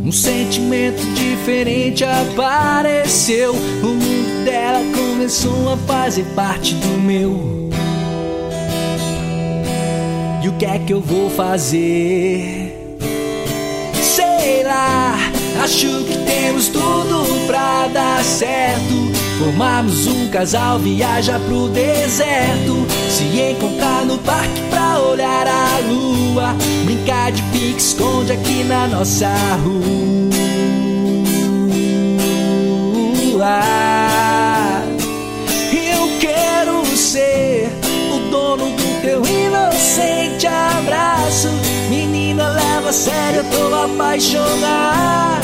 Um sentimento diferente apareceu. O mundo dela começou a fazer parte do meu. E o que é que eu vou fazer? Sei lá, acho que temos tudo pra dar certo. Formarmos um casal, viajar pro deserto, se encontrar no parque pra olhar a lua, brincar de pique-esconde aqui na nossa rua. Eu quero ser o dono do teu inocente abraço. Menina, leva a sério, eu tô apaixonado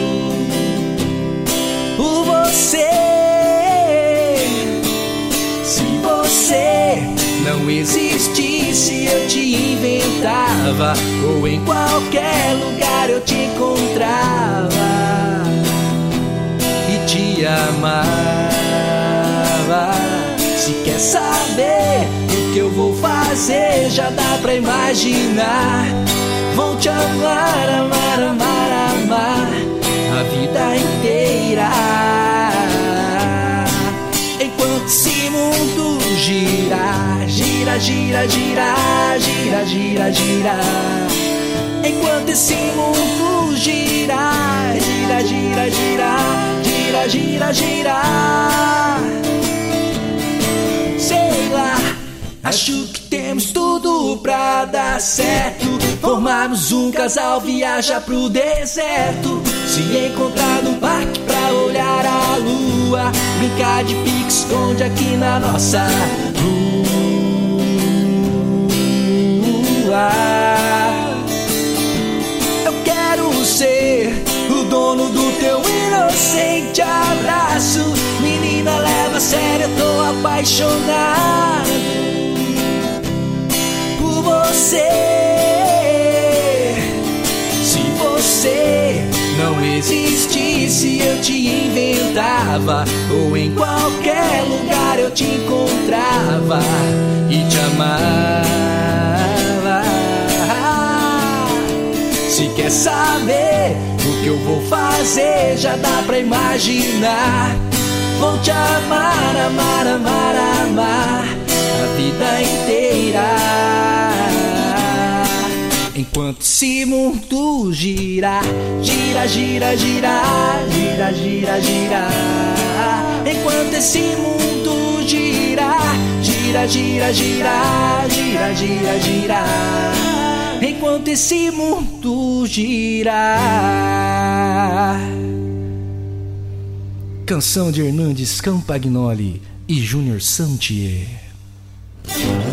por você. Se você não existisse, eu te inventava, ou em qualquer lugar eu te encontrava e te amava. Se quer saber o que eu vou fazer, já dá pra imaginar. Vou te amar, amar, amar, amar a vida inteira. Enquanto esse mundo gira, gira, gira, gira, gira, gira, gira. Enquanto esse mundo gira, gira, gira, gira, gira, gira, gira. Sei lá, acho que temos tudo pra dar certo. Formarmos um casal, viajar pro deserto, se encontrar no parque pra olhar a lua, brincar de pique-esconde aqui na nossa rua. Eu quero ser o dono do teu inocente abraço. Menina, leva a sério, eu tô apaixonado por você. Se você não existisse, eu te inventava, ou em qualquer lugar eu te encontrava e te amava. Se quer saber o que eu vou fazer, já dá pra imaginar. Vou te amar, amar, amar, amar a vida inteira. Enquanto esse mundo gira, gira, gira, gira, gira, gira, gira. Enquanto esse mundo gira, gira, gira, gira, gira, gira, gira. Enquanto esse mundo gira. Canção de Hernandes Campagnoli e Júnior Santier.